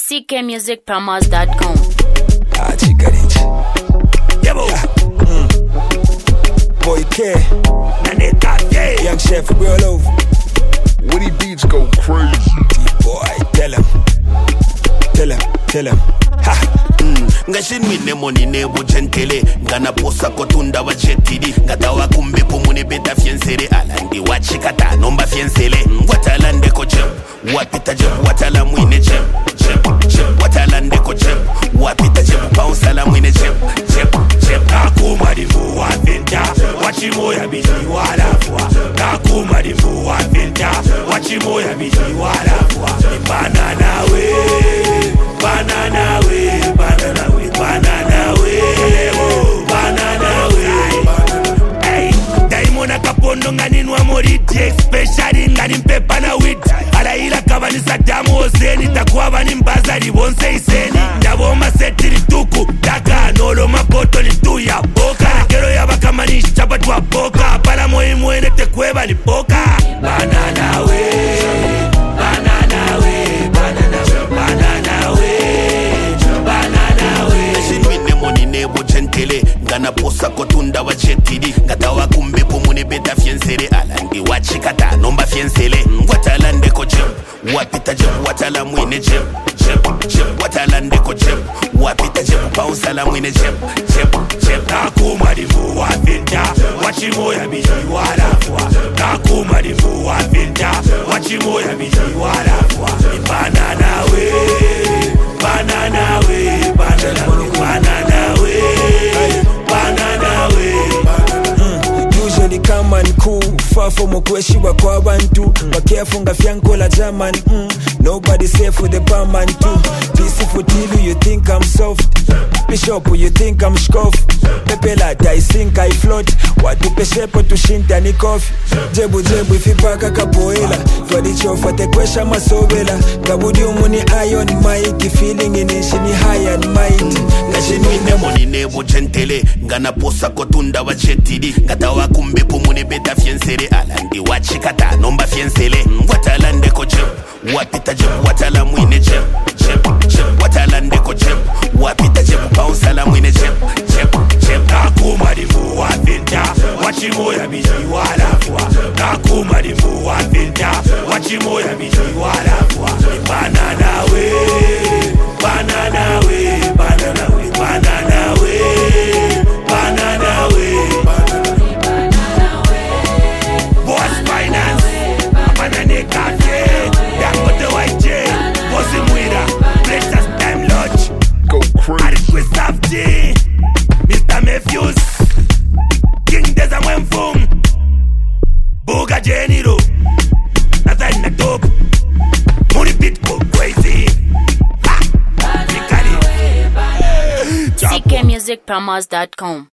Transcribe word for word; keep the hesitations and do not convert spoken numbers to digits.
C K music promos dot com. Ah, chikarich. Yebo. Mm. Boy K. Naneta K. Young chef, we all over. Woody Beats go crazy. Boy, tell him. Tell him, tell him. Ha. Mm. Ngashinwi nemoni nebo gentele ngana posa kotunda wa jetidi ngata wa kumbe pomune beta fiensere alandi wa chikata nomba fiensele watalande ko jem wapita jem watala mwine jem jem jem watalande ko jem wapita jem bounce ala mwine jem jem jem akuma divu wa venta wachimoya biji wala fwa akuma divu wa venta wachimoya biji wala fwa banana we banana we banana we banana we oh, banana we hey daimona kapondo ngani nwa moriti especially ngani mpepa na wit ala ila kabani sadamu ozeni takuwa bani mbazari bonse iseni ndaboma setiri tuku daga nolo mapoto ni tuya boka na kero ya bakamani chapa tuwa boka pala moe moe tekweba ni boka banana we banana we banana we banana we nebo gentele ngana posa kotunda wa jetidi ngata wa kumbe pomune beta fiensere alandi wa chikata nomba fiensele watalande ko jem wapita jem watala mwine jem jem jem watalande ko jem wapita jem bounce ala mwine jem jem jem akuma divu wa venta wachimoya biji wala fwa akuma divu wa venta wachimoya biji wala fwa banana we banana we banana we banana we banana we mm. Usually come and cool far from okweshiwa kwa bantu bakefunga fyankola German mm. Nobody safe for the barman too. Peaceful till you think I'm soft. Bishop you think I'm scoff. Pepela I sink I float. Watu peshepo tushinta ni coffee. Jebu jebu ifipaka kapoela. Twadichofa tekwesha masobela. Kabudi umuni iron mic. Feeling inishi ni high and mighty. Ngashinwi nemoni nebo gentele ngana posa kotunda wa jetidi ngata wa kumbe pomune beta fiensere alandi wa chikata nomba fiensele watalande ko jem wapita jem watala mwine jem jem jem watalande ko jem wapita jem bounce ala mwine jem jem jem akuma divu wa venta wachimoya biji wala fwa akuma divu wa venta wachimoya biji wala fwa banana we banana we banana we banana we banana we boss finance banana cafe Dangote white boss mwira precious time lodge Go crazy. Request after Mister Matthews King Deza Mwemfum Buga Geniro Nathan na top Money beat go crazy C K music promos dot com.